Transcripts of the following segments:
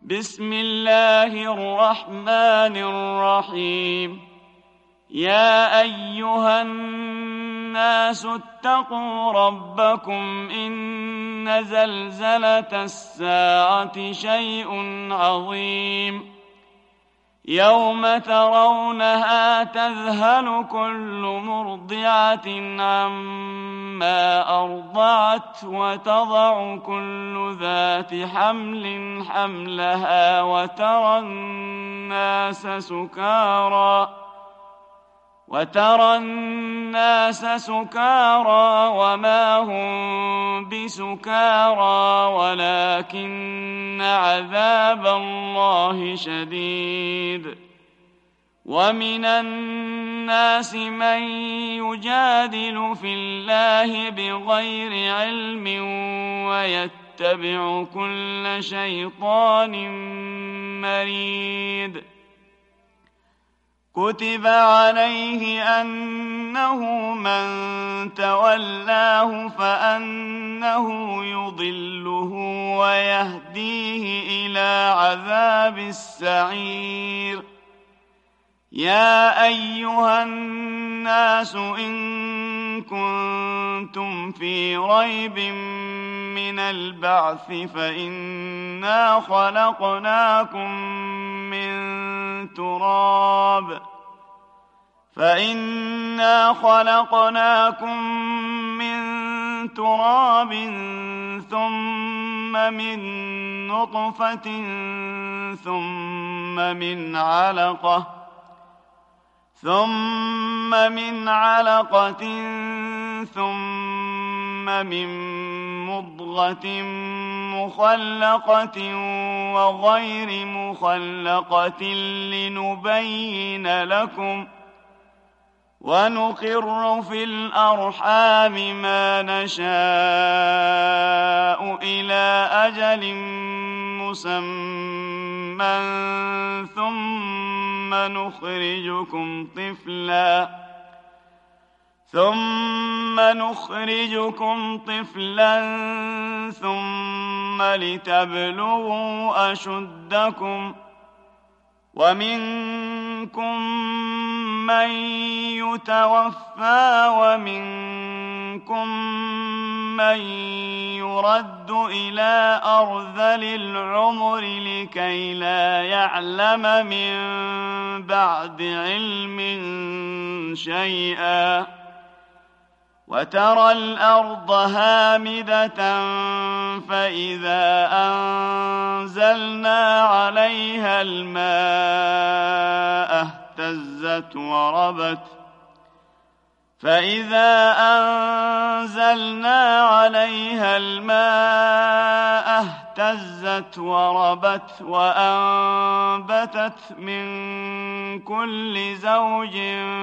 بسم الله الرحمن الرحيم. يا أيها الناس اتقوا ربكم إن زلزلة الساعة شيء عظيم يوم ترونها تذهل كل مرضعة عما أرضعت وتضع كل ذات حمل حملها وترى الناس سكارى وما هم بسكارى ولكن عذاب الله شديد. ومن الناس من يجادل في الله بغير علم ويتبع كل شيطان مريد. كتب عليه أنه من تولاه فأنه يضله ويهديه إلى عذاب السعير. يا أيها الناس إن كنتم في ريب من البعث فإنا خلقناكم من تراب ثم من نطفة ثم من علقة ثم من مضغة مخلقة وغير مخلقة لنبين لكم ونقر في الأرحام ما نشاء إلى أجل مسمى ثم نخرجكم طفلا ثم لتبلغوا أشدكم ومنكم من يتوفى ومنكم من يرد إلى أرذل العمر لكي لا يعلم من بعد علم شيئا. وترى الأرض هامدة فإذا أنزلنا عليها الماء اهتزت وربت وأنبتت من كل زوج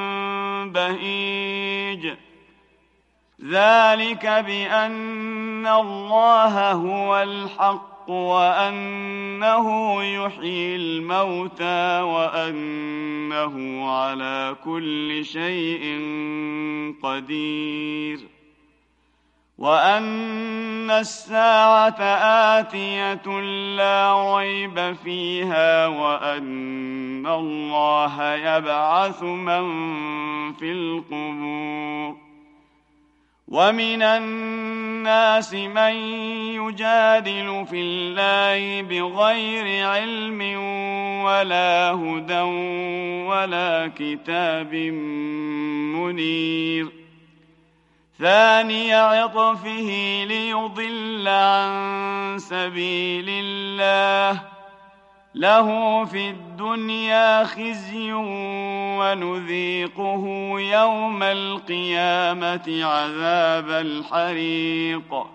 بهيج. ذلك بأن الله هو الحق وأنه يحيي الموتى وأنه على كل شيء قدير. وأن الساعة آتية لا ريب فيها وأن الله يبعث من في القبور. ومن الناس من يجادل في الله بغير علم ولا هدى ولا كتاب منير. ثاني عطفه ليضل عن سبيل الله له في الدنيا خزي ونذيقه يوم القيامة عذاب الحريق.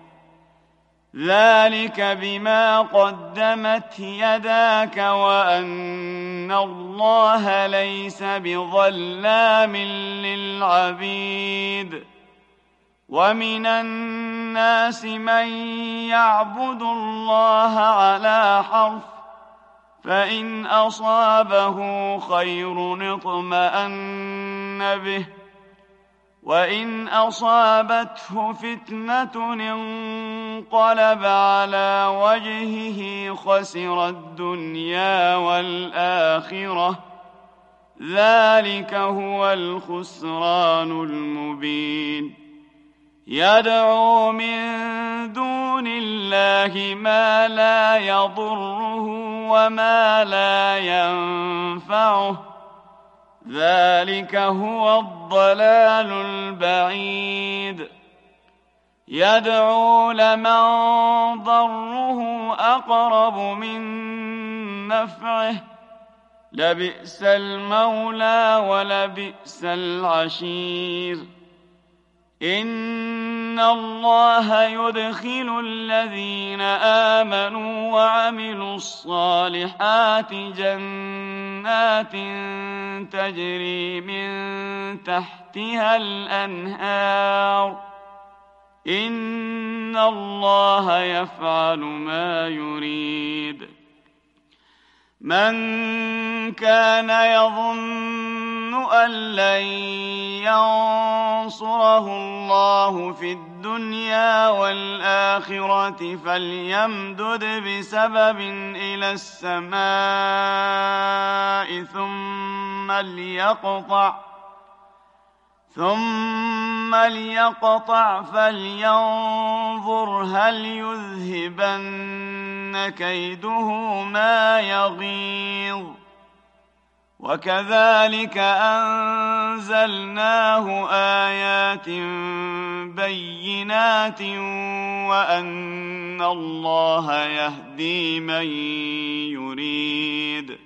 ذلك بما قدمت يداك وأن الله ليس بظلام للعبيد. ومن الناس من يعبد الله على حرف فإن أصابه خير اطمأن به وإن أصابته فتنة انقلب على وجهه خسر الدنيا والآخرة ذلك هو الخسران المبين يدعو من دون الله ما لا يضره وما لا ينفعه ذلك هو الضلال البعيد يدعو لمن ضره أقرب من نفعه لبئس المولى ولبئس العشير إن الله يدخل الذين آمنوا وعملوا الصالحات جنات تجري من تحتها الأنهار إن الله يفعل ما يريد من كان يظن أن لن ينصره الله في الدنيا والآخرة فليمدد بسبب إلى السماء ثم ليقطع فلينظر هل يذهبن كيده ما يغيظ وكذلك أنزلناه آيات بينات وأن الله يهدي من يريد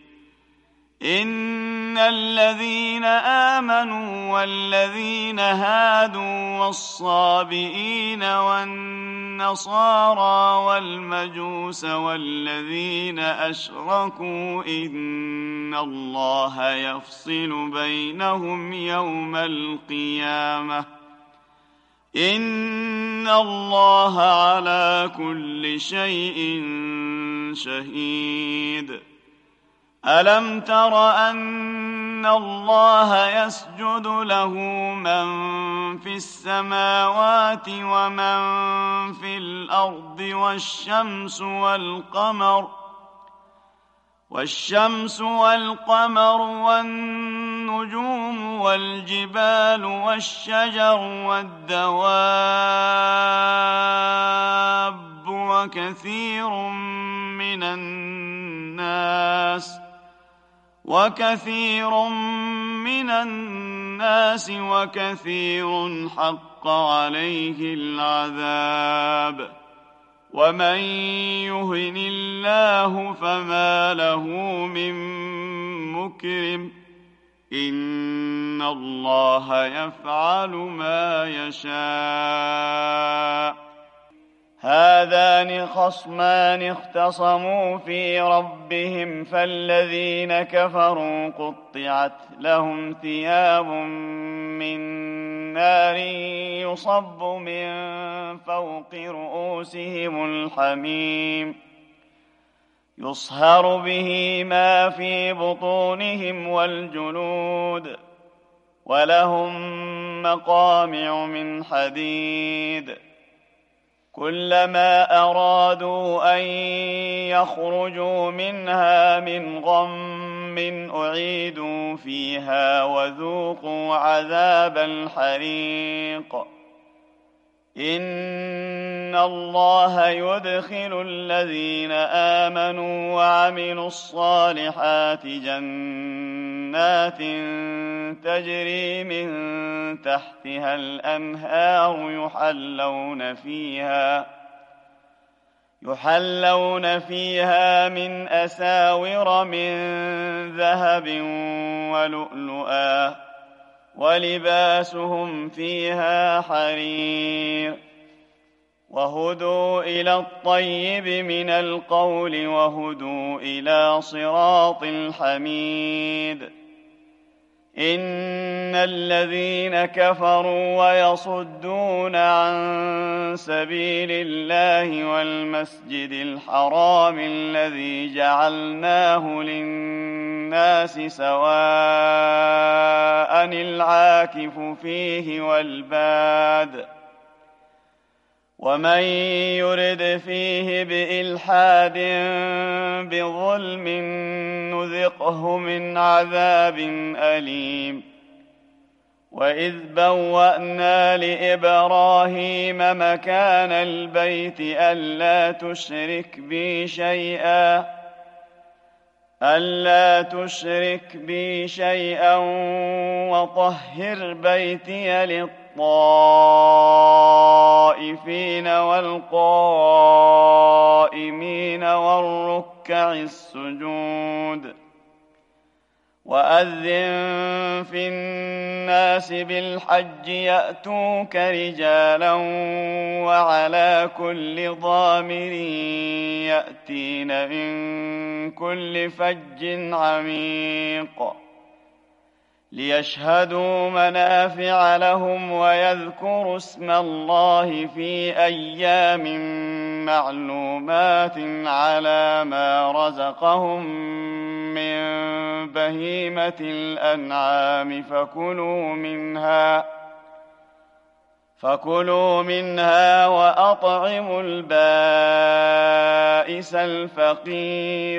إن الذين آمنوا والذين هادوا والصابئين والنصارى والمجوس والذين أشركوا إن الله يفصل بينهم يوم القيامة إن الله على كل شيء شهيد ألم تر أن الله يسجد له من في السماوات ومن في الأرض والشمس والقمر والنجوم والجبال والشجر والدواب وكثير من الناس وكثير حق عليه العذاب ومن يهن الله فما له من مكرم إن الله يفعل ما يشاء هذان خصمان اختصموا في ربهم فالذين كفروا قطعت لهم ثياب من نار يصب من فوق رؤوسهم الحميم يصهر به ما في بطونهم والجلود ولهم مقامع من حديد كلما أرادوا أن يخرجوا منها من غم أعيدوا فيها وذوقوا عذاب الحريق إن الله يدخل الذين آمنوا وعملوا الصالحات جنات تجري من تحتها الأنهار يحلون فيها من أساور من ذهب ولؤلؤا ولباسهم فيها حرير وهدوا إلى الطيب من القول وهدوا إلى صراط الحميد إن الذين كفروا ويصدون عن سبيل الله والمسجد الحرام الذي جعلناه للناس سواء العاكف فيه والباد ومن يرد فيه بإلحاد بظلم نذقه من عذاب أليم وإذ بوأنا لإبراهيم مكان البيت ألا تشرك بي شيئا وطهر بيتي للطائفين والقائمين والركع السجود وأذن في الناس بالحج يأتوك رجالا وعلى كل ضامر يأتين من كل فج عميق ليشهدوا منافع لهم ويذكروا اسم الله في أيام معلومات على ما رزقهم من بهيمة الأنعام فكلوا منها وأطعموا البائس الفقير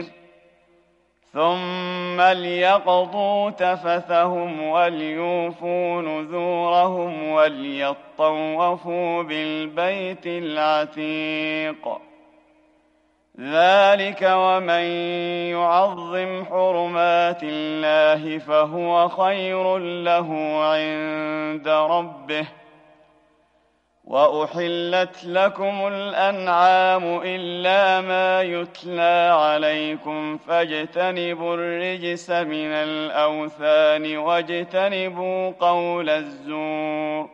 ثم ليقضوا تفثهم وليوفوا نذورهم وليطوفوا بالبيت العتيق ذلك ومن يعظم حرمات الله فهو خير له عند ربه وأحلت لكم الأنعام إلا ما يتلى عليكم فاجتنبوا الرجس من الأوثان واجتنبوا قول الزور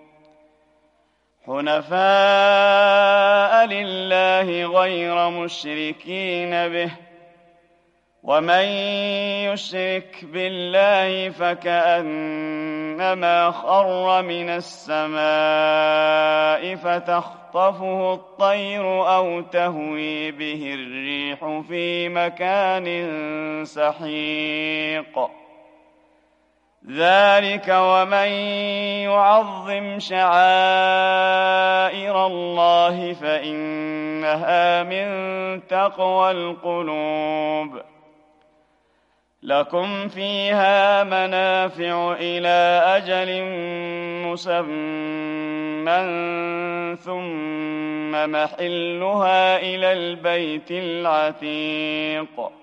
حنفاء لله غير مشركين به ومن يشرك بالله فكأنما خر من السماء فتخطفه الطير أو تهوي به الريح في مكان سحيق ذلك ومن يعظم شعائر الله فإنها من تقوى القلوب لكم فيها منافع إلى أجل مسمى ثم محلها إلى البيت العتيق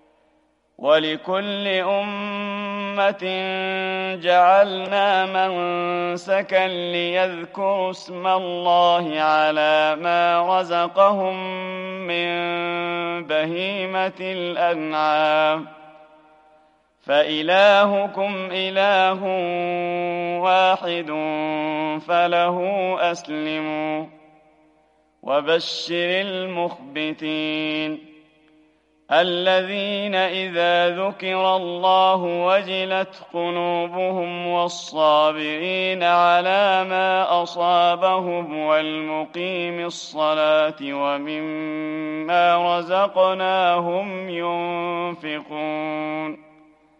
ولكل أمة جعلنا منسكا ليذكروا اسم الله على ما رزقهم من بهيمة الأنعام فإلهكم إله واحد فله أسلموا وبشر المخبتين الذين إذا ذكر الله وجلت قلوبهم والصابرين على ما أصابهم والمقيم الصلاة ومما رزقناهم ينفقون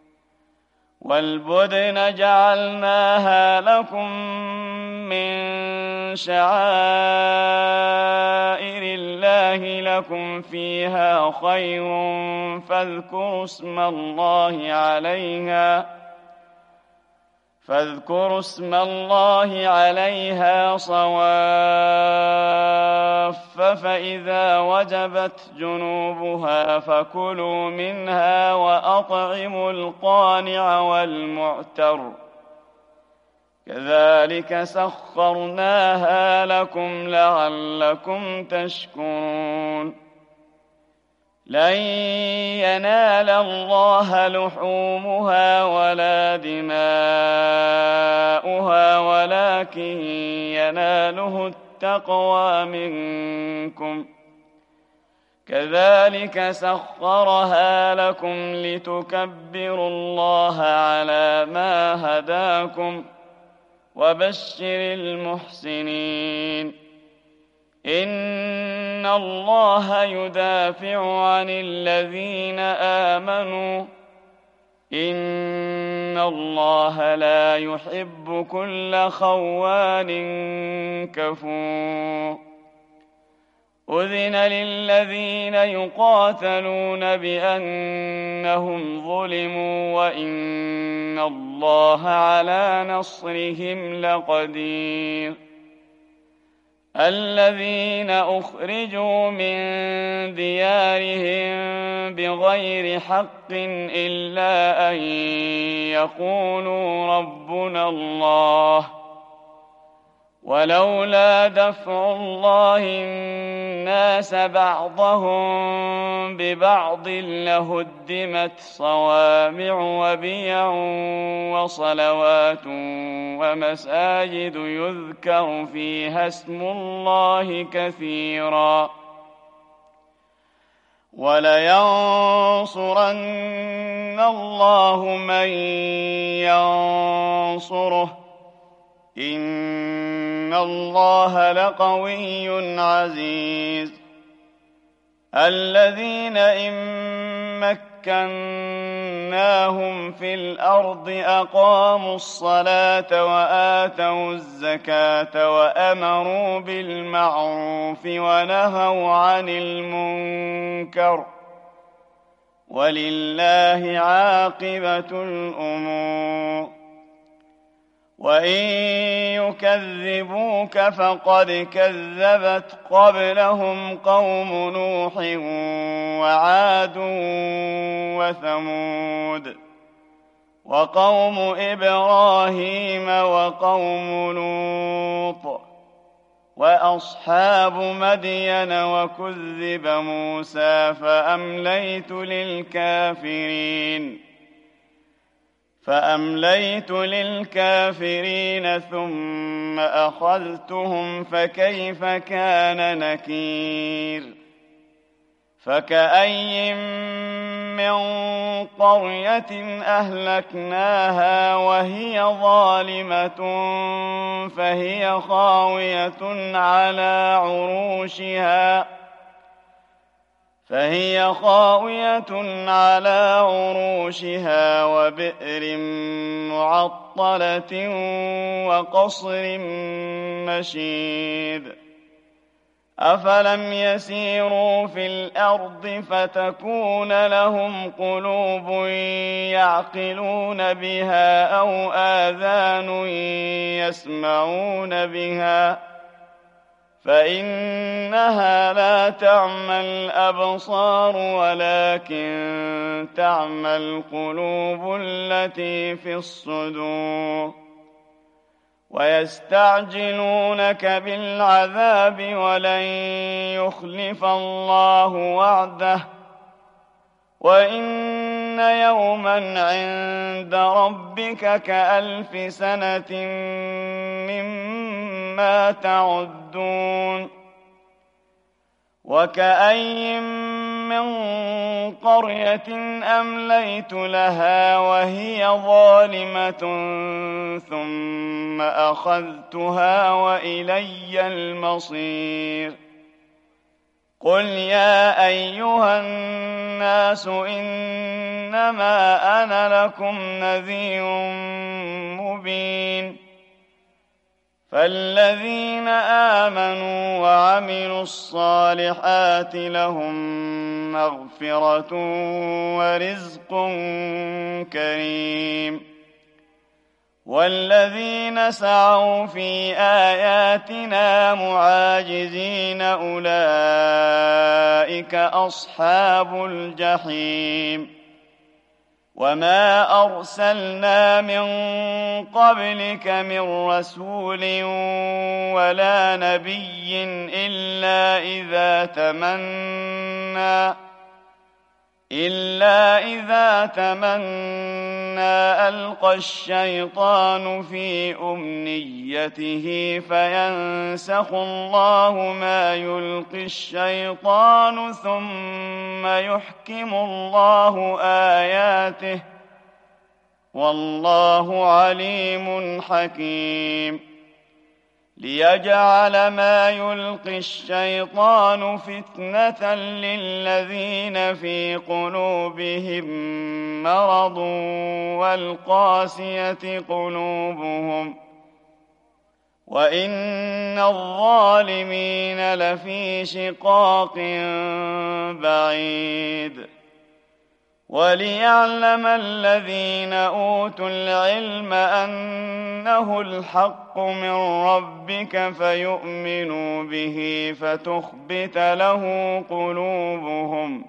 والبدن جعلناها لكم من شعائر الله لكم فيها خير فاذكروا اسم الله عليها صواف فإذا وجبت جنوبها فكلوا منها وأطعموا القانع والمعتر كذلك سخرناها لكم لعلكم تشكرون لن ينال الله لحومها ولا دماؤها ولكن يناله التقوى منكم كذلك سخرها لكم لتكبروا الله على ما هداكم وبشر المحسنين. إن الله يدافع عن الذين آمنوا إن الله لا يحب كل خوان كفور. أذن للذين يقاتلون بأنهم ظلموا وإن الله على نصرهم لقدير. الذين أخرجوا من ديارهم بغير حق إلا أن يقولوا ربنا الله ولولا دفع الله الناس بعضهم ببعض لهدمت صوامع وبيع وصلوات ومساجد يذكر فيها اسم الله كثيرا ولينصرن الله من ينصره إن الله لقوي عزيز. الذين إن مكناهم في الأرض أقاموا الصلاة وآتوا الزكاة وأمروا بالمعروف ونهوا عن المنكر ولله عاقبة الأمور. وإن يكذبوك فقد كذبت قبلهم قوم نوح وعاد وثمود وقوم إبراهيم وقوم لوط وأصحاب مدين وكذب موسى فأمليت للكافرين ثم أخذتهم فكيف كان نكير. فكأي من قرية أهلكناها وهي ظالمة فهي خاوية على عروشها وبئر معطلة وقصر مشيد. أفلم يسيروا في الأرض فتكون لهم قلوب يعقلون بها أو آذان يسمعون بها فإنها لا تعمى الأبصار ولكن تعمى القلوب التي في الصدور. ويستعجلونك بالعذاب ولن يخلف الله وعده وإن يوما عند ربك كألف سنة مما تعدون. وكأي من قرية أمليت لها وهي ظالمة ثم أخذتها وإلي المصير. قل يا أيها الناس إنما أنا لكم نذير مبين. فالذين آمنوا وعملوا الصالحات لهم مغفرة ورزق كريم. والذين سعوا في آياتنا معاجزين أولئك أصحاب الجحيم. وما أرسلنا من قبلك من رسول ولا إلا إذا تمنى ألقى الشيطان في أمنيته فينسخ الله ما يلقي الشيطان ثم يحكم الله آياته والله عليم حكيم ليجعل ما يلقي الشيطان فتنة للذين في قلوبهم مرض والقاسية قلوبهم وإن الظالمين لفي شقاق بعيد وليعلم الذين أوتوا العلم أنه الحق من ربك فيؤمنوا به فتخبت له قلوبهم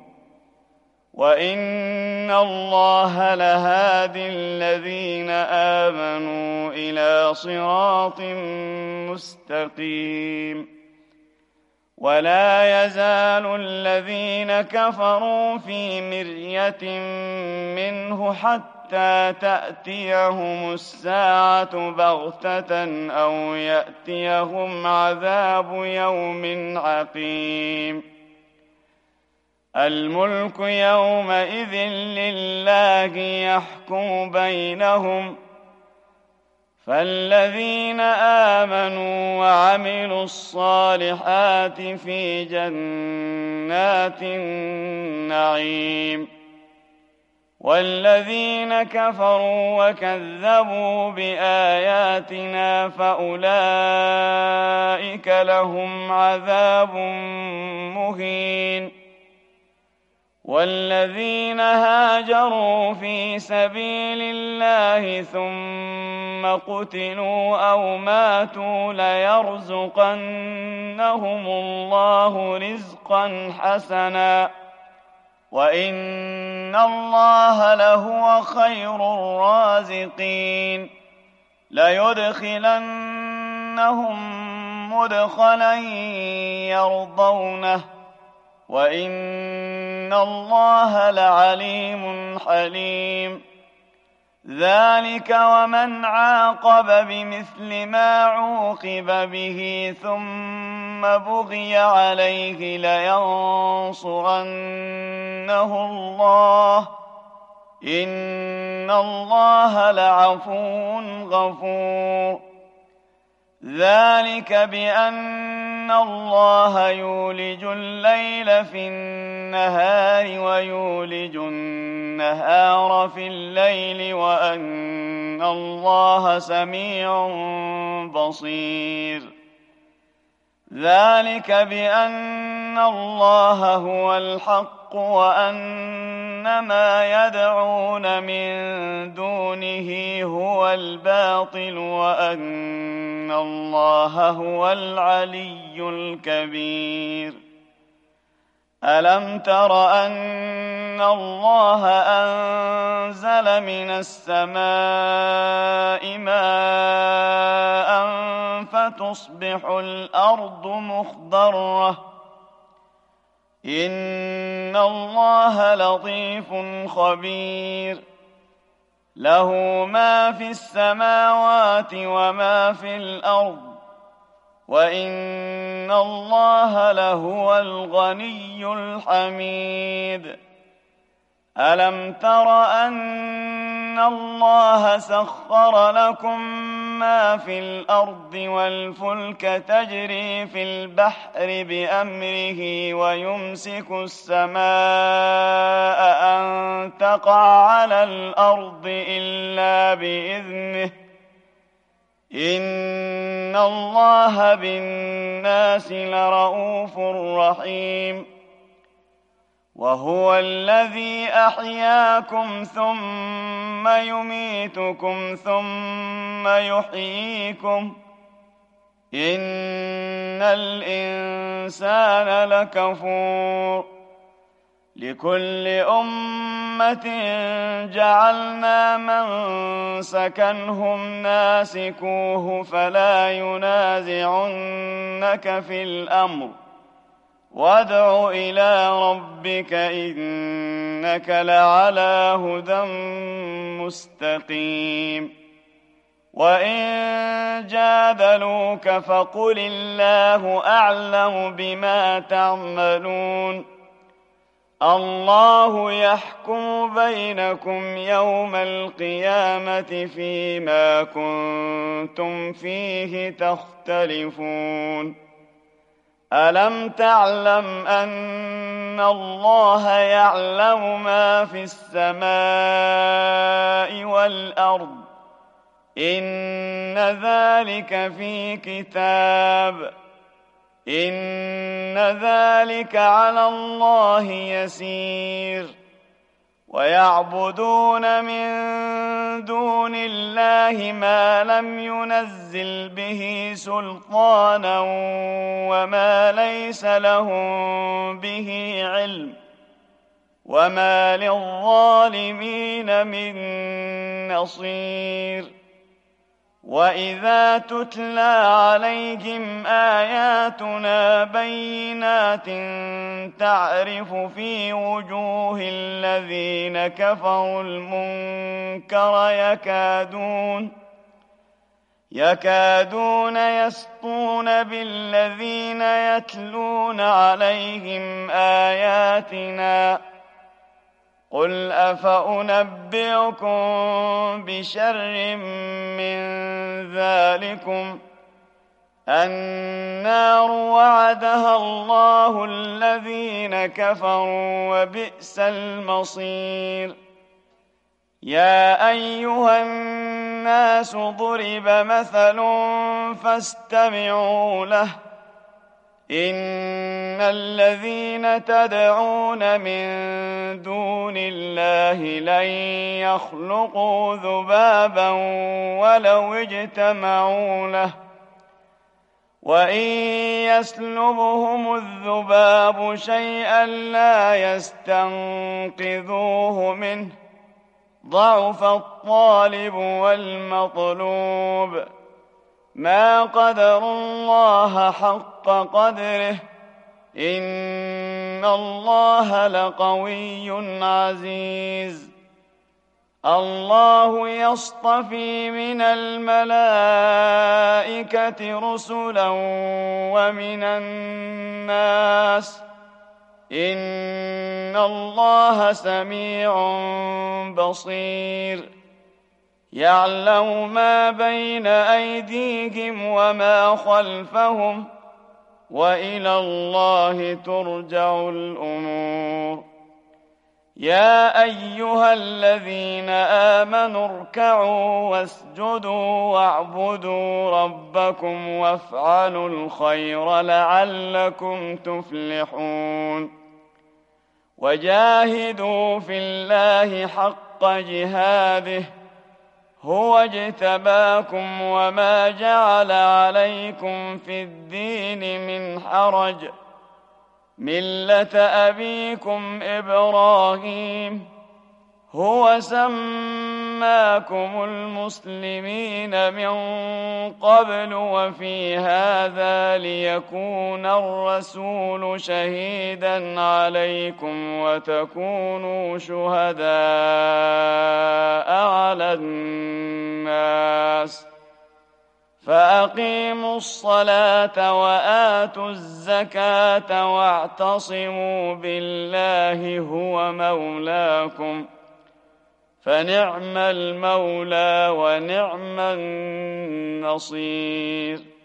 وإن الله لهادي الذين آمنوا إلى صراط مستقيم ولا يزال الذين كفروا في مرية منه حتى تأتيهم الساعة بغتة أو يأتيهم عذاب يوم عقيم الملك يومئذ لله يحكم بينهم فالذين آمنوا وعملوا الصالحات في جنات النعيم والذين كفروا وكذبوا بآياتنا فأولئك لهم عذاب مهين والذين هاجروا في سبيل الله ثم قتلوا أو ماتوا ليرزقنهم الله رزقا حسنا وإن الله لهو خير الرازقين ليدخلنهم مدخلا يرضونه وإن الله لعليم حليم ذلك ومن عاقب بمثل ما عوقب به ثم بغي عليه لينصرنه الله إن الله لعفو غفور ذلك بأن الله يولج الليل في النهار ويولج النهار في الليل وأن الله سميع بصير ذلك بأن الله هو الحق وأن ما يدعون من دونه هو الباطل وأن الله هو العلي الكبير ألم تر أن الله أنزل من السماء ماء فتصبح الأرض مخضرة إن الله لطيف خبير له ما في السماوات وما في الأرض وإن الله لهو الغني الحميد ألم تر أن الله سخر لكم ما في الأرض والفلك تجري في البحر بأمره ويمسك السماء أن تقع على الأرض إلا بإذنه إن الله بالناس لرءوف رحيم وهو الذي أحياكم ثم يميتكم ثم يحييكم إن الإنسان لكفور لكل أمة جعلنا منسكنهم ناسكوه فلا ينازعنك في الأمر وادع إلى ربك إنك لعلى هدى مستقيم وإن جادلوك فقل الله أعلم بما تعملون الله يحكم بينكم يوم القيامة فيما كنتم فيه تختلفون ألم تعلم أن الله يعلم ما في السماء والأرض إن ذلك في كتاب إن ذلك على الله يسير ويعبدون من دون الله ما لم ينزل به سلطانا وما ليس لهم به علم وما للظالمين من نصير وإذا تتلى عليهم آياتنا بينات تعرف في وجوه الذين كفروا المنكر يكادون يسطون بالذين يتلون عليهم آياتنا قل أفأنبئكم بشر من ذلكم النار وعدها الله الذين كفروا وبئس المصير يا أيها الناس ضرب مثل فاستمعوا له إن الذين تدعون من دون الله لن يخلقوا ذبابا ولو اجتمعوا له وإن يسلبهم الذباب شيئا لا يستنقذوه منه ضعف الطالب والمطلوب ما قدروا الله حق قدره إن الله لقوي عزيز الله يصطفي من الملائكة رسلا ومن الناس إن الله سميع بصير يعلم ما بين أيديهم وما خلفهم وإلى الله ترجع الأمور يا أيها الذين آمنوا اركعوا واسجدوا واعبدوا ربكم وافعلوا الخير لعلكم تفلحون وجاهدوا في الله حق جهاده هو اجتباكم وما جعل عليكم في الدين من حرج ملة أبيكم إبراهيم هو سماكم المسلمين من قبل وفي هذا ليكون الرسول شهيدا عليكم وتكونوا شهداء على الناس فأقيموا الصلاة وآتوا الزكاة واعتصموا بالله هو مولاكم فنعم المولى ونعم النصير